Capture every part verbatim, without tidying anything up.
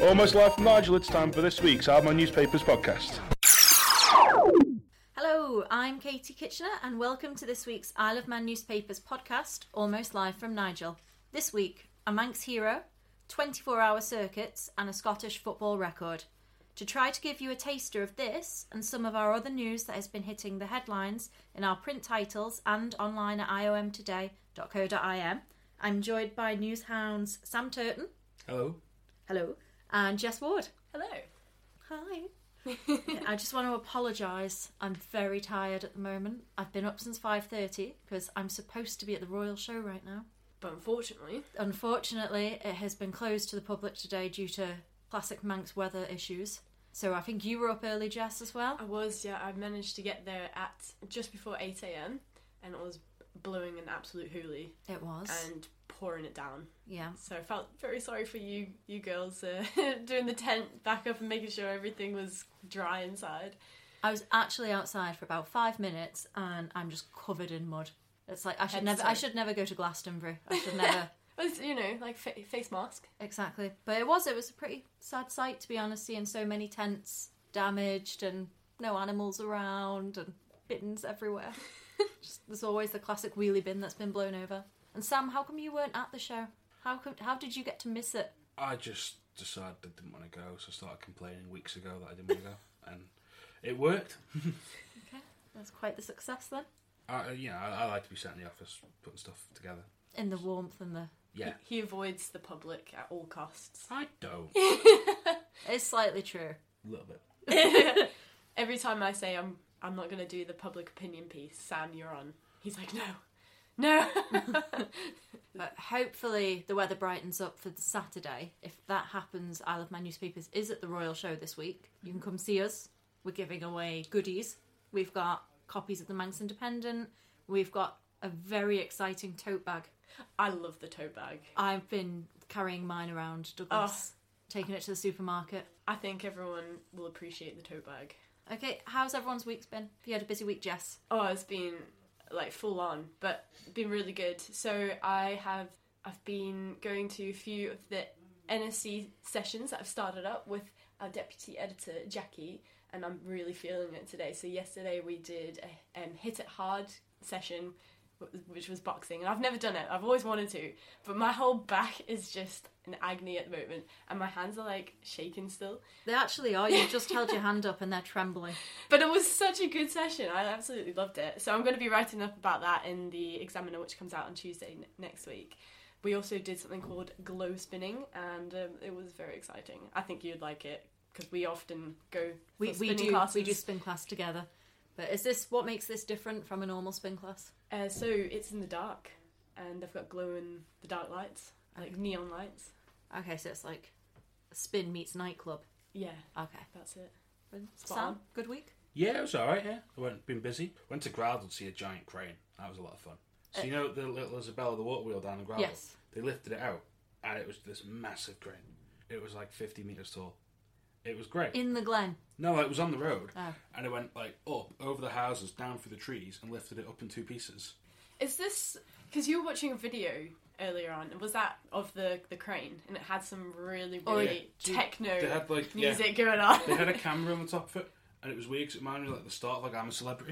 Almost live from Nigel, it's time for this week's Isle of Man Newspapers podcast. Hello, I'm Katie Kitchener and welcome to this week's Isle of Man Newspapers podcast, Almost Live from Nigel. This week, a Manx hero, twenty-four hour circuits and a Scottish football record. To try to give you a taster of this and some of our other news that has been hitting the headlines in our print titles and online at i o m today dot co dot i m, I'm joined by news hounds Sam Turton. Hello. Hello. And Jess Ward. Hello. Hi. I just want to apologise. I'm very tired at the moment. I've been up since five thirty because I'm supposed to be at the Royal Show right now. But unfortunately... Unfortunately, it has been closed to the public today due to classic Manx weather issues. So I think you were up early, Jess, as well? I was, yeah. I managed to get there at just before eight a.m. and it was blowing an absolute hoolie. It was. And pouring it down. Yeah. So I felt very sorry for you you girls uh, doing the tent back up and making sure everything was dry inside. I was actually outside for about five minutes and I'm just covered in mud. It's like I should Head never to- I should never go to Glastonbury. I should never... Well, it's, you know, like fa- face mask. Exactly. But it was, it was a pretty sad sight, to be honest, seeing so many tents damaged and no animals around and bins everywhere. Just, there's always the classic wheelie bin that's been blown over. And Sam, how come you weren't at the show? How come, how did you get to miss it? I just decided I didn't want to go, so I started complaining weeks ago that I didn't want to go, and it worked. Okay, that's quite the success then. I, you know, I, I like to be sat in the office putting stuff together. In the warmth and the... Yeah. He, he avoids the public at all costs. I don't. It's slightly true. A little bit. Every time I say I'm I'm not going to do the public opinion piece, Sam, you're on. He's like, no. No. But hopefully the weather brightens up for the Saturday. If that happens, Isle of Man Newspapers is at the Royal Show this week. You can come see us. We're giving away goodies. We've got copies of the Manx Independent. We've got a very exciting tote bag. I love the tote bag. I've been carrying mine around Douglas, taking it to the supermarket. I think everyone will appreciate the tote bag. Okay, how's everyone's week's been? Have you had a busy week, Jess? Oh, it's been like full on, but been really good. So I have I've been going to a few of the N S C sessions that I've started up with our deputy editor Jackie, and I'm really feeling it today. So yesterday we did a um, Hit It Hard session, which was boxing, and I've never done it. I've always wanted to, but my whole back is just in agony at the moment, and my hands are like shaking still. They actually are. You just held your hand up and they're trembling. But it was such a good session. I absolutely loved it. So I'm going to be writing up about that in the Examiner, which comes out on Tuesday n- next week. We also did something called glow spinning, and um, it was very exciting. I think you'd like it because we often go for We, we spinning do classes. we do spin class together. But is this what makes this different from a normal spin class? Uh, so it's in the dark, and they've got glow in the dark lights, like neon lights. Okay, so it's like spin meets nightclub. Yeah, Okay. that's it. Spot Sam, on. good week? Yeah, it was alright, yeah. I went, been busy. Went to Gradle to see a giant crane. That was a lot of fun. So you know the little Isabella, the water wheel down the Gradle? Yes. They lifted it out, and it was this massive crane. It was like fifty metres tall. It was great. In the Glen. No, like, it was on the road, Oh. and it went like up over the houses, down through the trees, and lifted it up in two pieces. Is this because you were watching a video earlier on? Was that of the the crane, and it had some really Oh, really yeah. techno They had like music yeah, going on? they had a camera on the top of it, and it was weird 'cause it reminded me like the start of like I'm a Celebrity.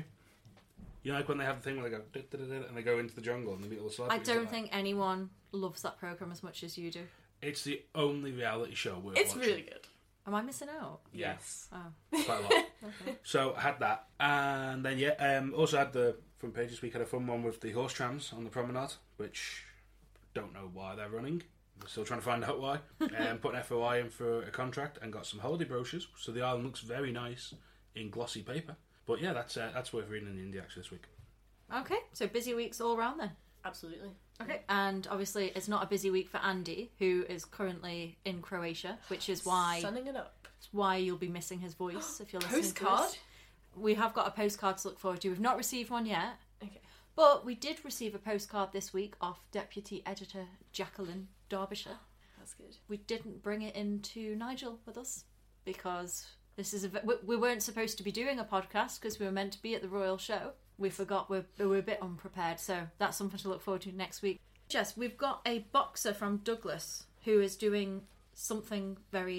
You know, like when they have the thing where they go "Da, da, da, da," and they go into the jungle and they meet all the I celebrities. don't like think anyone loves that programme as much as you do. that. It's the only reality show worth It's watching. really good. Am I missing out? Yes. Oh. Quite a lot. Okay. So I had that, and then yeah, um, also had the front page this week. Had a fun one with the horse trams on the promenade, which don't know why they're running. We're still trying to find out why. Um, put an F O I in for a contract and got some holiday brochures, so the island looks very nice in glossy paper. But yeah, that's uh, that's worth reading in the Indie actually this week. Okay, so busy weeks all round then. Absolutely. Okay, and obviously it's not a busy week for Andy, who is currently in Croatia, which is why Sunning it up. why you'll be missing his voice if you're listening to Postcard? this. We have got a postcard to look forward to. We've not received one yet, Okay. but we did receive a postcard this week off Deputy Editor Jacqueline Derbyshire. That's good. We didn't bring it into Nigel with us because this is a v- we- we weren't supposed to be doing a podcast because we were meant to be at the Royal Show. We forgot we're, we were a bit unprepared, so that's something to look forward to next week. Jess, we've got a boxer from Douglas who is doing something very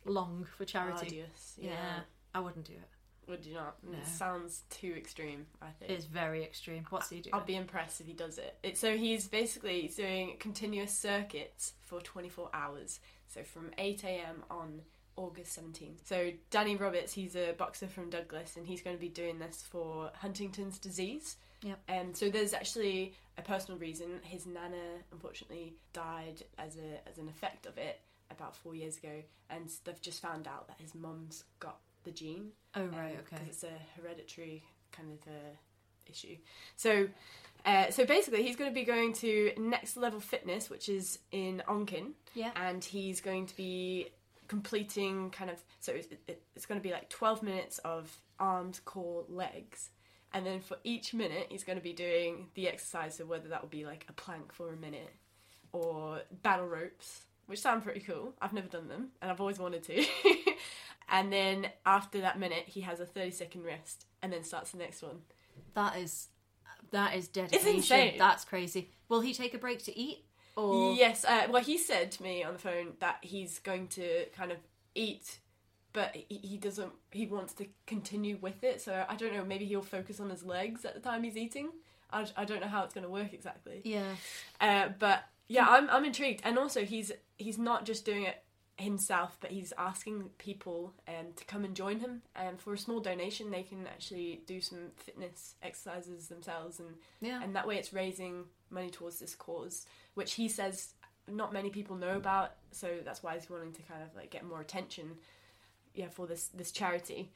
long for charity. Arduous, Yeah. yeah. I wouldn't do it. Would you not? No. It sounds too extreme, I think. It's very extreme. What's he doing? I'll be impressed if he does it. it. So he's basically doing continuous circuits for twenty-four hours. So from eight a.m. on August seventeenth. So Danny Roberts, he's a boxer from Douglas, and he's going to be doing this for Huntington's disease. Yep. And so there's actually a personal reason. His nana, unfortunately, died as a as an effect of it about four years ago, and they've just found out that his mum's got the gene. Oh, right, um, okay. Because it's a hereditary kind of uh, issue. So, uh, so basically, he's going to be going to Next Level Fitness, which is in Onken, Yeah. and he's going to be completing kind of. So it's, it, it's going to be like twelve minutes of arms, core, legs, and then for each minute, he's going to be doing the exercise. So whether that will be like a plank for a minute or battle ropes, which sound pretty cool. I've never done them, and I've always wanted to. And then after that minute, he has a thirty second rest, and then starts the next one. That is that is dedication. It's insane. That's crazy. Will he take a break to eat? Or Yes, uh, well, he said to me on the phone that he's going to kind of eat, but he, he doesn't. He wants to continue with it. So I don't know. Maybe he'll focus on his legs at the time he's eating. I, I don't know how it's going to work exactly. Yeah. Uh, but yeah, I'm I'm intrigued. And also, he's he's not just doing it himself, but he's asking people um, to come and join him, and for a small donation they can actually do some fitness exercises themselves, and Yeah. and that way it's raising money towards this cause, which he says not many people know about, so that's why he's wanting to kind of like get more attention, yeah, for this this charity.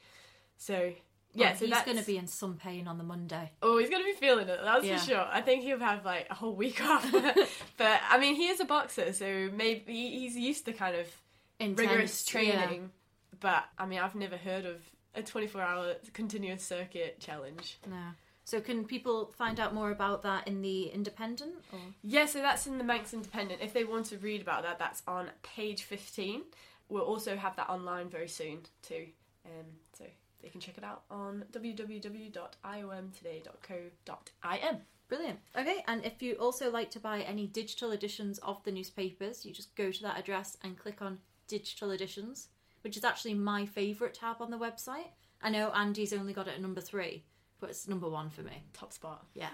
So yeah, Oh, so he's that's going to be in some pain on the Monday. Oh, he's going to be feeling it, that's Yeah. for sure. I think he'll have like a whole week off. But I mean, he is a boxer, so maybe he's used to kind of Intense, rigorous training. yeah. But I mean, I've never heard of a twenty-four hour continuous circuit challenge. No. So can people find out more about that in the Independent? Or? Yeah, so that's in the Manx Independent. If they want to read about that, that's on page fifteen. We'll also have that online very soon too. Um, so they can check it out on w w w dot i o m today dot co dot i m. Brilliant. Okay, and if you also like to buy any digital editions of the newspapers, you just go to that address and click on digital editions, which is actually my favourite tab on the website. I know Andy's only got it at number three, but it's number one for me. Top spot. Yeah.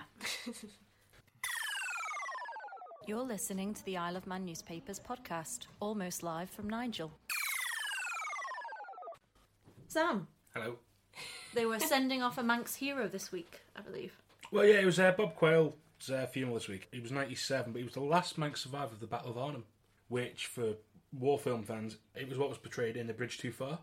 You're listening to the Isle of Man Newspapers podcast, almost live from Nigel. Sam, Hello. they were sending off a Manx hero this week, I believe. Well, yeah, it was uh, Bob Quayle's uh, funeral this week. He was ninety-seven, but he was the last Manx survivor of the Battle of Arnhem, which, for war film fans, it was what was portrayed in The Bridge Too Far.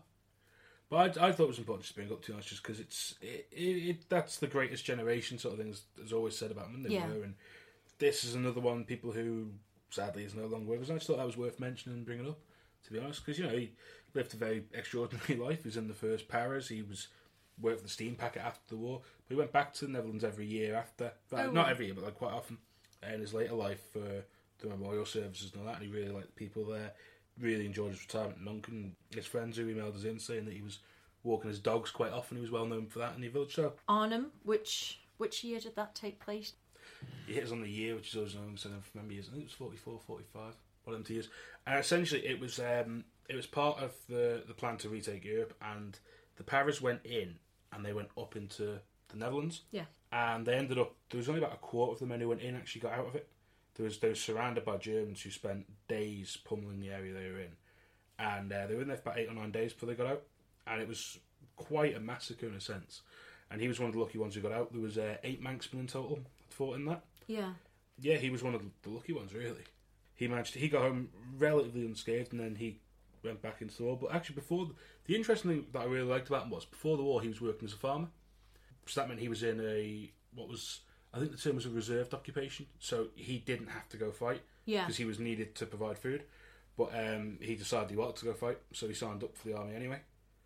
But I, I thought it was important to bring up, to be honest, just because it's it, it, it, that's the greatest generation sort of thing, as, as always said about them, they Yeah. were, and this is another one, people who, sadly, is no longer with us. I just thought that was worth mentioning and bringing up, to be honest, because, you know, he lived a very extraordinary life. He was in the first Paras, he was worked for the steam packet after the war, but he went back to the Netherlands every year after, well, Oh, not right. every year, but like quite often, in his later life for the memorial services and all that, and he really liked the people there, really enjoyed his retirement in Monken. His friends who emailed us in saying that he was walking his dogs quite often, he was well known for that in the village, so Arnhem, which which year did that take place? he hit us on the year, which is always wrong, so I don't remember years. I think it was forty-four, forty-five, one of them two years. And essentially, it was um, it was part of the, the plan to retake Europe, and the Paras went in, and they went up into the Netherlands. Yeah. And they ended up, there was only about a quarter of the men who went in actually got out of it. There was, they were surrounded by Germans who spent days pummeling the area they were in. And uh, they were in there for about eight or nine days before they got out. And it was quite a massacre in a sense. And he was one of the lucky ones who got out. There was uh, eight Manxmen in total that fought in that. Yeah. Yeah, he was one of the lucky ones, really. He managed to, he got home relatively unscathed, and then he went back into the war. But actually, before, the, the interesting thing that I really liked about him was, before the war, he was working as a farmer. So that meant he was in a, what was, I think the term was a reserved occupation. So he didn't have to go fight, Yeah. because he was needed to provide food. But um, he decided he wanted to go fight, so he signed up for the army anyway.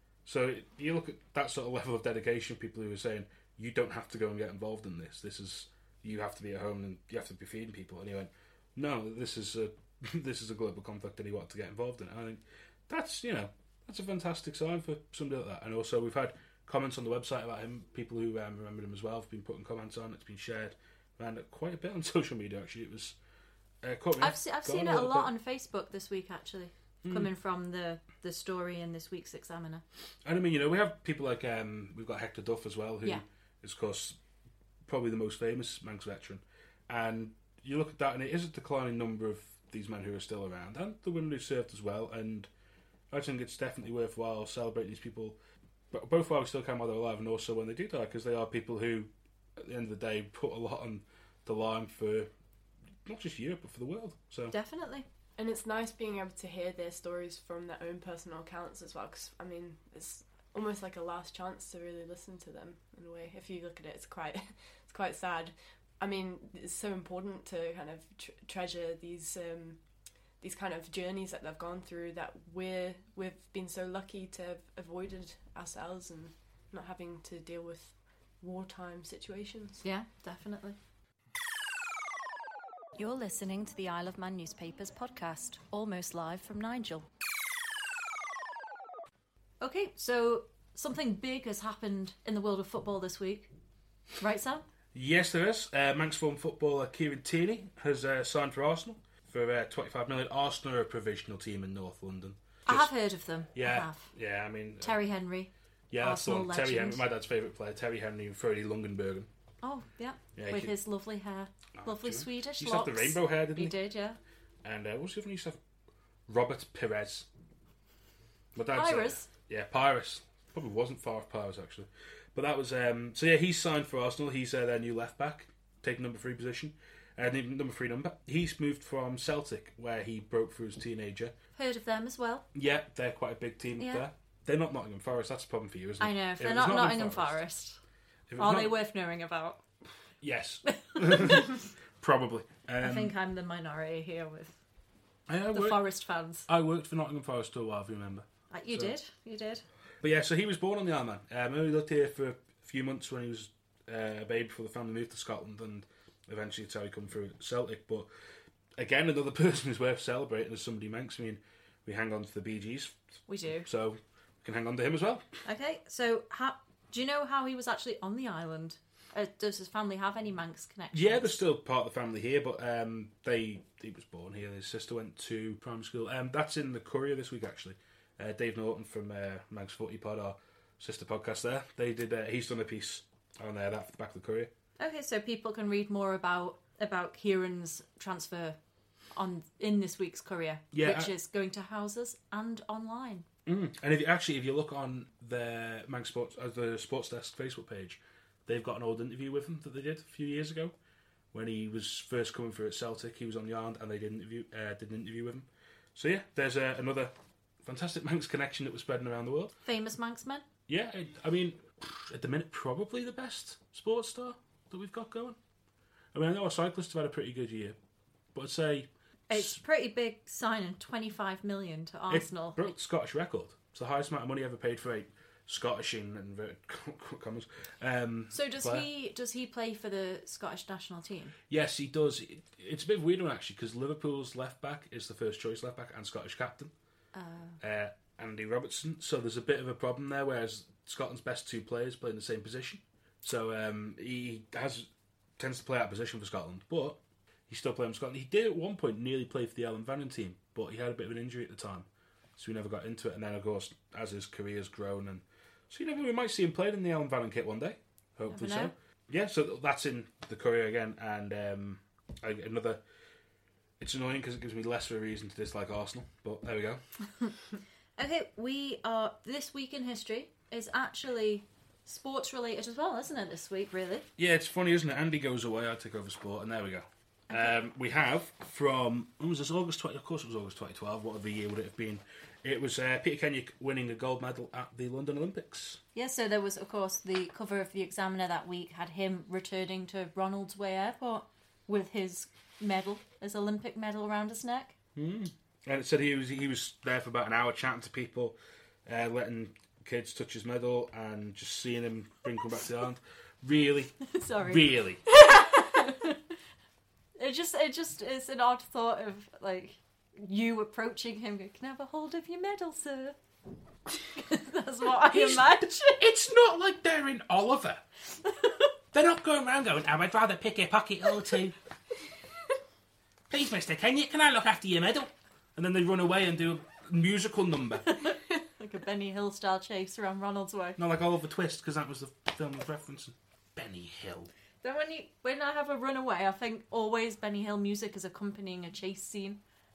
So you look at that sort of level of dedication, people who are saying, you don't have to go and get involved in this. This is, you have to be at home and you have to be feeding people. And he went, no, this is a this is a global conflict and he wanted to get involved in it. And I think that's, you know, that's a fantastic sign for somebody like that. And also we've had comments on the website about him. People who um, remember him as well have been putting comments on. It's been shared around quite a bit on social media, actually. It was uh, caught me I've, off se- I've guard seen a it a little lot bit. on Facebook this week, actually. Mm. coming from the, the story in this week's Examiner. And I mean, you know, we have people like, um, we've got Hector Duff as well, who Yeah. is, of course, probably the most famous Manx veteran. And you look at that, and it is a declining number of these men who are still around, and the women who served as well. And I think it's definitely worthwhile celebrating these people, but both while we still can while they're alive, and also when they do die, because they are people who, at the end of the day, put a lot on the line for not just Europe, but for the world. So Definitely. And it's nice being able to hear their stories from their own personal accounts as well, because, I mean, it's almost like a last chance to really listen to them, in a way. If you look at it, it's quite it's quite sad. I mean, it's so important to kind of tr- treasure these um, these kind of journeys that they've gone through, that we're, we've been so lucky to have avoided ourselves and not having to deal with wartime situations. Yeah, definitely. You're listening to the Isle of Man Newspapers podcast, almost live from Nigel. Okay, so something big has happened in the world of football this week. Right, Sam? yes, there is. Uh, Manx former footballer Kieran Tierney has uh, signed for Arsenal for uh, twenty-five million. Arsenal are a provisional team in North London. I Just- have heard of them. Yeah, I have. yeah. I mean, uh, Terry Henry. yeah, that's the Arsenal one. Terry legend. Henry, my dad's favourite player, Terry Henry and Freddie Lungenbergen. Oh, yeah. Yeah, With he- his lovely hair. Oh, Lovely do you know? Swedish He used to have locks. the rainbow hair, didn't he? He did, yeah. And uh, what was the other one? He used to have? Robert Perez. My dad's, uh, Pyrus. yeah, Pyrus. Probably wasn't far off Pyrus, actually. But that was... Um, so, yeah, he's signed for Arsenal. He's uh, their new left-back, taking number three position. Uh, number three number. He's moved from Celtic, where he broke through as a teenager. Heard of them as well. Yeah, they're quite a big team Yeah. up there. They're not Nottingham Forest. That's a problem for you, isn't it? I know. If it they're was not Nottingham Forest, if it was are not- they worth knowing about? Yes. Probably. Um, I think I'm the minority here with I, I, the worked, Forest fans. I worked for Nottingham Forest for a while, if you remember. Uh, you so- did. You did. But yeah, so he was born on the Isle of Man. Um, only lived here for a few months when he was uh, a baby before the family moved to Scotland, and eventually it's how he come through at Celtic. But again, another person who's worth celebrating is somebody Manx. I mean, we hang on to the Bee Gees, We do. so we can hang on to him as well. Okay, so how, do you know how he was actually on the island? Uh, does his family have any Manx connections? Yeah, they're still part of the family here, but um, they he was born here. His sister went to primary school. Um, that's in the Courier this week, actually. Uh, Dave Norton from uh, Manx Footy Pod, our sister podcast there. They did. Uh, he's done a piece on there that for the back of the Courier. Okay, so people can read more about about Kieran's transfer on in this week's Courier, Yeah, which I- is going to houses and online. Mm. And if you, actually, if you look on their Manx Sports, uh, the Sports Desk Facebook page, they've got an old interview with him that they did a few years ago when he was first coming through at Celtic. He was on the island, and they did interview uh, did an interview with him. So yeah, there's uh, another fantastic Manx connection that was spreading around the world. Famous Manxmen. Yeah, I, I mean, at the minute, probably the best sports star that we've got going. I mean, I know our cyclists have had a pretty good year, but I'd say It's pretty big signing, twenty-five million to Arsenal. it broke the Scottish record. It's the highest amount of money ever paid for a Scottish in inverted commas. Um, So does player. he does he play for the Scottish national team? Yes, he does. It, it's a bit of a weird one actually, because Liverpool's left back is the first choice left back and Scottish captain, Uh, uh, Andy Robertson. So there's a bit of a problem there, whereas Scotland's best two players play in the same position. So um, he has tends to play out of position for Scotland, but he's still playing for Scotland. He did at one point nearly play for the Ellen Vannon team, but he had a bit of an injury at the time, so we never got into it. And then, of course, as his career's grown, and so you never we might see him playing in the Ellen Vannon kit one day. Hopefully Never know. so. Yeah, so that's in the Courier again, and um, I, another. It's annoying because it gives me less of a reason to dislike Arsenal, but there we go. okay, we are this week in history is actually sports related as well, isn't it? This week, really. Yeah, it's funny, isn't it? Andy goes away, I take over sport, and there we go. Um, we have from, when was this, August twentieth? Of course it was August twenty twelve, whatever year would it have been. It was uh, Peter Kenyon winning a gold medal at the London Olympics. Yeah, so there was, of course, the cover of the Examiner that week had him returning to Ronald's Way Airport with his medal, his Olympic medal around his neck. Mm. And it said he was he was there for about an hour chatting to people, uh, letting kids touch his medal and just seeing him bring him back to the island. Really? Sorry. Really? It just, it just is an odd thought of, like, you approaching him, going, can I have a hold of your medal, sir? That's what I He's- imagine. It's not like they're in Oliver. They're not going around going, oh, I'd rather pick a pocket or two. Please, Mister Kenyon, can I look after your medal? And then they run away and do musical number. Like a Benny Hill style chase around Ronald's Way. Not like Oliver Twist, because that was the film I was referencing. Benny Hill. Then when you when I have a runaway, I think always Benny Hill music is accompanying a chase scene.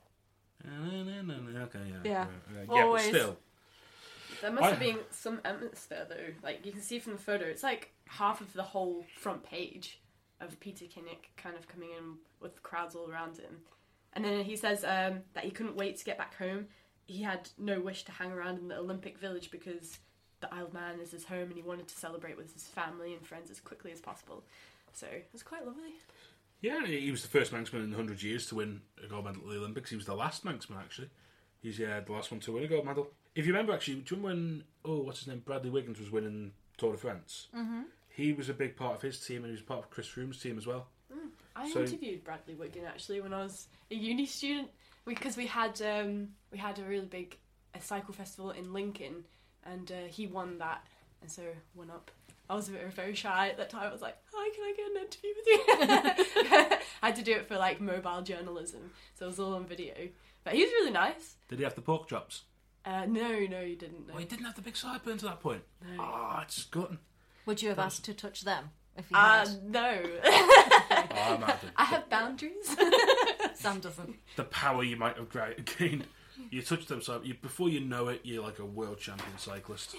Okay, yeah. Yeah, right, right. Yeah, always. but still. There must I- have been some atmosphere though. Like you can see from the photo, it's like half of the whole front page of Peter Kinnick kind of coming in with crowds all around him. And then he says um, that he couldn't wait to get back home. He had no wish to hang around in the Olympic Village because the Isle of Man is his home and he wanted to celebrate with his family and friends as quickly as possible. So it was quite lovely. Yeah, he was the first Manxman in one hundred years to win a gold medal at the Olympics. He was the last Manxman, actually. He's yeah, the last one to win a gold medal. If you remember, actually, do you remember when, oh, what's his name, Bradley Wiggins was winning Tour de France? Mm-hmm. He was a big part of his team, and he was part of Chris Froome's team as well. Mm. I So- interviewed Bradley Wiggin actually when I was a uni student because we had um, we had a really big a cycle festival in Lincoln, and uh, he won that, and so went up. I was very, very shy at that time. I was like, "Hi, can I get an interview with you?" I had to do it for like mobile journalism, so it was all on video. But he was really nice. Did he have the pork chops? Uh, no, no, you didn't. No. Oh, he didn't have the big sideburns at that point. No. Oh, it's gutting. Would you have asked to touch them if you Uh, had? no. Oh, I'm out of- I have boundaries. Sam doesn't. the power you might have gra- gained. You touch them, so you, before you know it, you're like a world champion cyclist.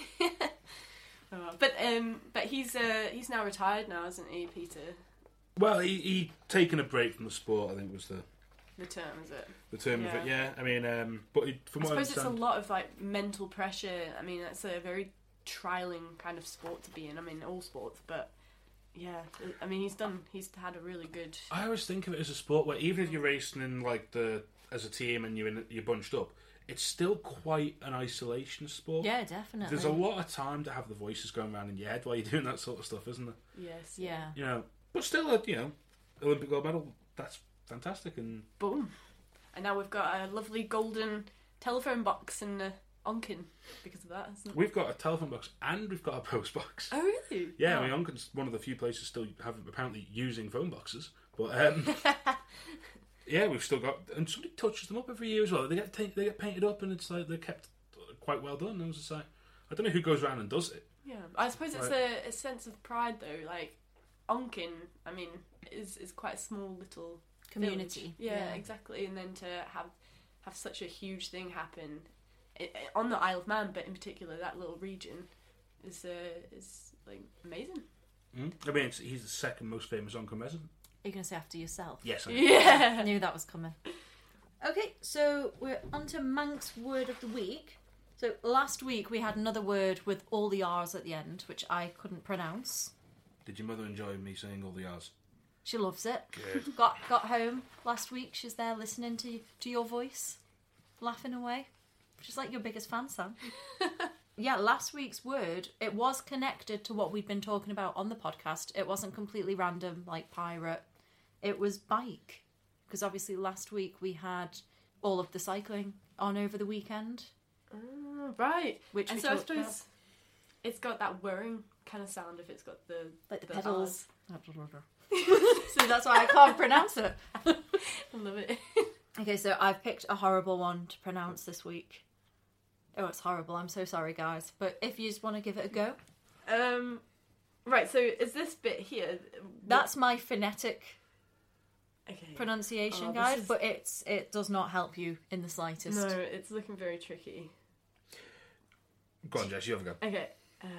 Oh, but um, but he's uh, he's now retired now, isn't he, Peter? Well, he he taken a break from the sport. I think was the The term, is it? the term of Yeah. it. Yeah, I mean, um, but it, from I what I suppose it's a understand, lot of like mental pressure. I mean, it's a very trialing kind of sport to be in. I mean, all sports, but yeah, I mean, he's done. He's had a really good. I always think of it as a sport where even if you're racing in like the as a team and you're in, you're bunched up, it's still quite an isolation sport. Yeah, definitely. There's a lot of time to have the voices going around in your head while you're doing that sort of stuff, isn't there? Yes. Yeah. You know, but still, uh, you know, Olympic gold medal. That's fantastic. And Boom. And now we've got a lovely golden telephone box in uh, Onken because of that, isn't it? we've got a telephone box and we've got a post box. Oh really? Yeah, Oh. I mean, Onken's one of the few places still have apparently using phone boxes. But um, yeah, we've still got, and somebody touches them up every year as well. They get ta- they get painted up, and it's like they're kept quite well done. I was just like, I don't know who goes around and does it. Yeah, I suppose it's Right. a, a sense of pride though. Like Onken, I mean, is is quite a small little Community. village. Yeah, exactly. And then to have have such a huge thing happen i- i- on the Isle of Man, but in particular that little region, is uh, is like amazing. Mm. I mean, it's, he's the second most famous Onken resident. Are you going to say after yourself? Yes, I I Yeah. knew that was coming. Okay, so we're on to Manx word of the week. So last week we had another word with all the R's at the end, which I couldn't pronounce. Did your mother enjoy me saying all the R's? She loves it. Good. Got got home last week. She's there listening to to your voice, laughing away. She's like your biggest fan, Sam. Yeah, last week's word, it was connected to what we'd been talking about on the podcast. It wasn't completely random like pirate. It was bike. Because obviously last week we had all of the cycling on over the weekend. Oh, right. Which And we so I talked suppose about. it's got that whirring kind of sound if it's got the Like the the pedals. So that's why I can't pronounce it. I love it. Okay, so I've picked a horrible one to pronounce this week. Oh, it's horrible. I'm so sorry, guys. But if you just want to give it a go, Um, right. So is this bit here? that's my phonetic okay. pronunciation Oh, this guide. is- But it's it does not help you in the slightest. No, it's looking very tricky. Go on, Jess, you have a go. Okay. Uh,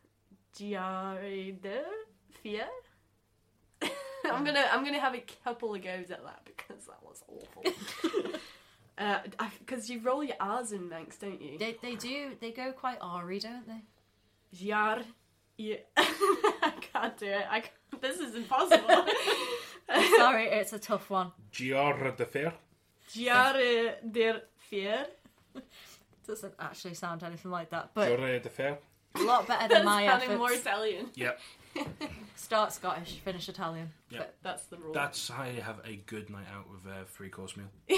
Giarde Fear. I'm gonna I'm gonna have a couple of goes at that because that was awful. uh, because you roll your R's in Manx, don't you? They they do. They go quite R-y, don't they? Giar. Yeah. I can't do it. I can't, this is impossible. Sorry, it's a tough one. Giarra de Fer. Giarre der Fear. Doesn't actually sound anything like that, but Giarra de Fer. a lot better That's than my sounding efforts. more Italian. Yep. Start Scottish, finish Italian. Yep. That's the rule. That's how you have a good night out with a three course meal.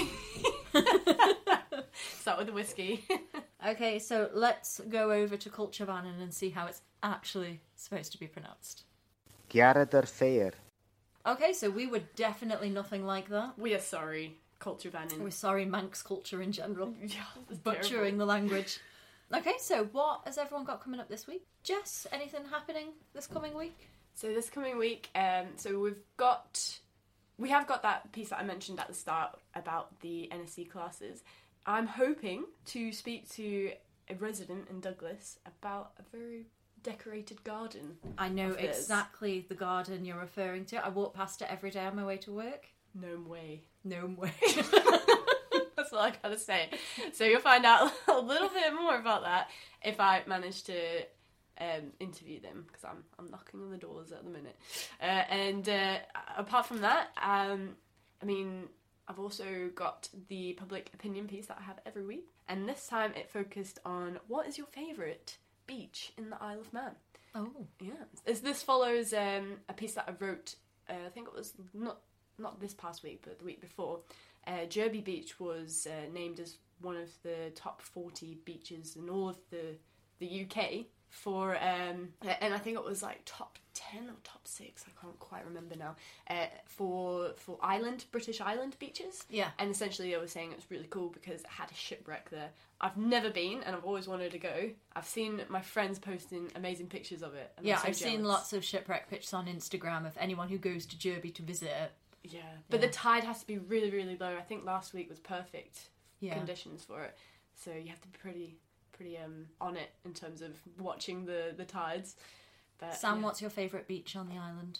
Start with the whiskey. Okay, so let's go over to Culture Bannon and see how it's actually supposed to be pronounced. Giarradar Fair. Okay, so we were definitely nothing like that. We are sorry. culture banning. We're sorry, Manx culture in general. Yeah, that's Butchering terrible. the language. Okay, so what has everyone got coming up this week? Jess, anything happening this coming week? So this coming week, um, so we've got, we have got that piece that I mentioned at the start about the N S C classes. I'm hoping to speak to a resident in Douglas about a very decorated garden. I know of theirs. exactly the garden you're referring to. I walk past it every day on my way to work. No way. No way. That's all I gotta say. So you'll find out a little bit more about that if I manage to um, interview them, because I'm I'm knocking on the doors at the minute. Uh, and uh, apart from that, um, I mean, I've also got the public opinion piece that I have every week, and this time it focused on what is your favourite beach in the Isle of Man. Oh. Yeah, as this follows um, a piece that I wrote. Uh, I think it was not not this past week, but the week before. Uh, Derby Beach was uh, named as one of the top forty beaches in all of the the U K for, um, and I think it was like top ten or top six. I can't quite remember now. Uh, for for island British island beaches. Yeah. And essentially, they were saying it was really cool because it had a shipwreck there. I've never been, and I've always wanted to go. I've seen my friends posting amazing pictures of it. And Yeah, I'm so I've seen jealous. lots of shipwreck pictures on Instagram of anyone who goes to Derby to visit it. Yeah, but Yeah. the tide has to be really, really low. I think last week was perfect Yeah. conditions for it, so you have to be pretty, pretty um on it in terms of watching the the tides. But Sam, yeah. what's your favourite beach on the island?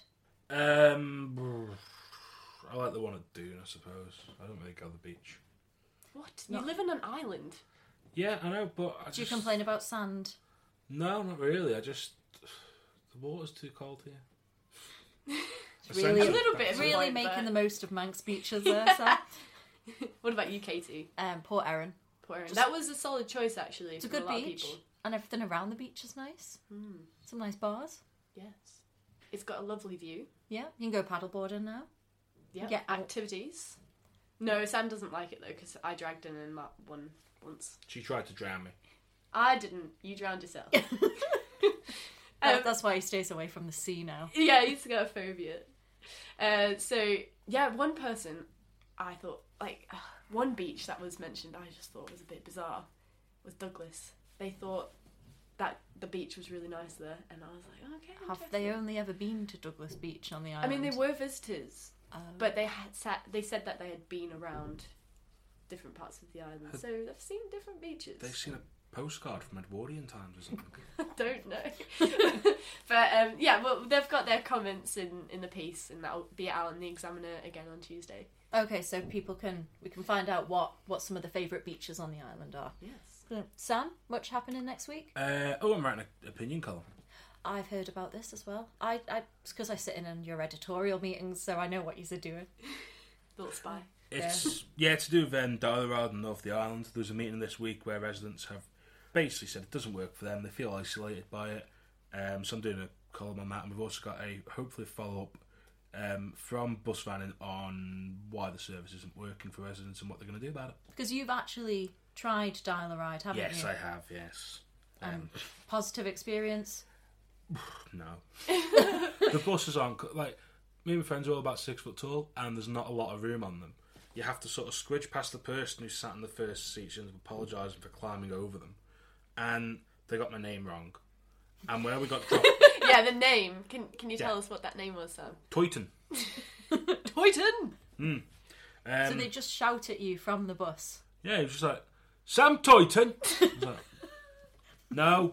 Um, I like the one at Doon, I suppose. I don't really go to the beach. What? No. You live on an island? Yeah, I know, but I Do you just... complain about sand? No, not really. I just... The water's too cold here. Really, Essentially, A little bit that's of it. really point, making but- the most of Manx beaches there, Sam. What about you, Katie? Um, Port Erin. Poor Erin. Just- That was a solid choice, actually. It's a from good a lot beach, Of people. and everything around the beach is nice. Mm, Some nice bars. yes, it's got a lovely view. Yeah, you can go paddleboarding now. Yeah, get out. activities. No, Sam doesn't like it though because I dragged him in that one once. She tried to drown me. I didn't. You drowned yourself. That- Um, that's why he stays away from the sea now. Yeah, he's got a phobia. Uh, so yeah, one person I thought like uh, one beach that was mentioned I just thought was a bit bizarre was Douglas. They thought that the beach was really nice there, and I was like, okay. Have they interesting. only ever been to Douglas Beach on the I island? mean, they were visitors, Um, but they had sat. They said that they had been around different parts of the island, so they've seen different beaches. They've seen a postcard from Edwardian times or something. I don't know. But um, yeah, well, they've got their comments in, in the piece, and that'll be out in the Examiner again on Tuesday. Okay, so people can we can find out what, what some of the favourite beaches on the island are. Yes. Brilliant. Sam, what's happening next week? Uh, oh, I'm writing an opinion column. I've heard about this as well. I, I it's because I sit in on your editorial meetings, so I know what you're doing. Little spy. It's yeah, to do with um, Dial-A-Rod and North of the Island. There was a meeting this week where residents have basically said it doesn't work for them. They feel isolated by it. Um, so I'm doing a column on that, and we've also got a hopefully follow up um, from Bus Vanning on why the service isn't working for residents and what they're going to do about it. Because you've actually tried Dial-A-Ride, haven't yes, you? I have. Yes. Um, Um, Positive experience. no, the buses aren't like me and my friends are all about six foot tall, and there's not a lot of room on them. You have to sort of squidge past the person who sat in the first seats and apologising for climbing over them, and they got my name wrong. And where we got dropped, Yeah, the name. Can Can you Yeah. tell us what that name was, Sam? Toyton. Toyton. Um, So they just shout at you from the bus. Yeah, he was just like, Sam Toyton. I was like, no.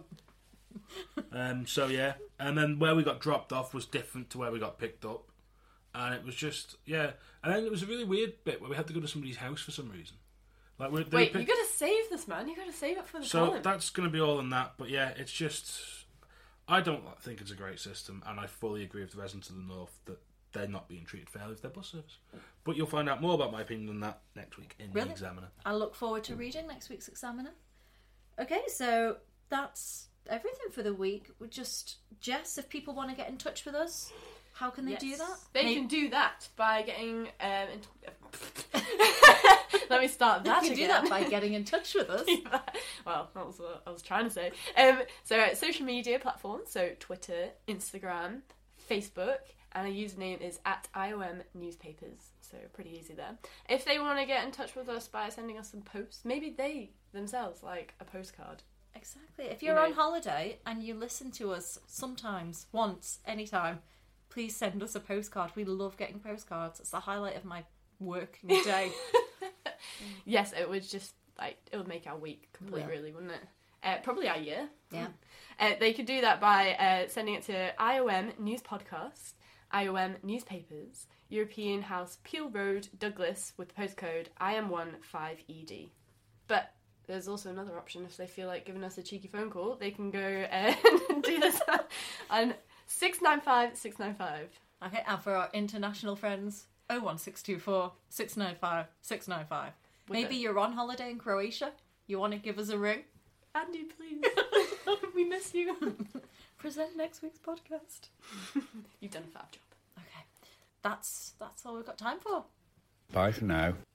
Um, so yeah, and then where we got dropped off was different to where we got picked up, and it was just yeah. And then it was a really weird bit where we had to go to somebody's house for some reason. Like we they Wait, picked- you gotta save this, man. You gotta save it for the so column. that's going to be all in that. But yeah, it's just I don't think it's a great system, and I fully agree with the residents of the north that they're not being treated fairly with their bus service. But you'll find out more about my opinion on that next week in Really? the Examiner. I look forward to reading next week's Examiner. Okay, so that's everything for the week. We just Jess, if people want to get in touch with us, how can they Yes. do that? They Maybe- can do that by getting. Um, in- Let me start that you can again. do that by getting in touch with us. Well, that was what I was trying to say. Um, so, uh, social media platforms, so Twitter, Instagram, Facebook, and our username is at I O M Newspapers. So so pretty easy there. If they want to get in touch with us by sending us some posts, maybe they themselves like a postcard. Exactly. If you're You know. on holiday and you listen to us sometimes, once, anytime, please send us a postcard. We love getting postcards. It's the highlight of my working day. Yes, it would just, like, it would make our week complete, Yeah. really, wouldn't it? Uh, probably our year. Yeah. Uh, they could do that by uh, sending it to I O M News Podcast, I O M Newspapers, European House, Peel Road, Douglas, with the postcode I M one five E D. But there's also another option. If they feel like giving us a cheeky phone call, they can go uh, and do this on six nine five six nine five. Okay, and for our international friends, oh one six two four, six nine five, six nine five. With Maybe it. you're on holiday in Croatia. You want to give us a ring? Andy, please. We miss you. Present next week's podcast. You've done a fab job. Okay. That's that's all we've got time for. Bye for now.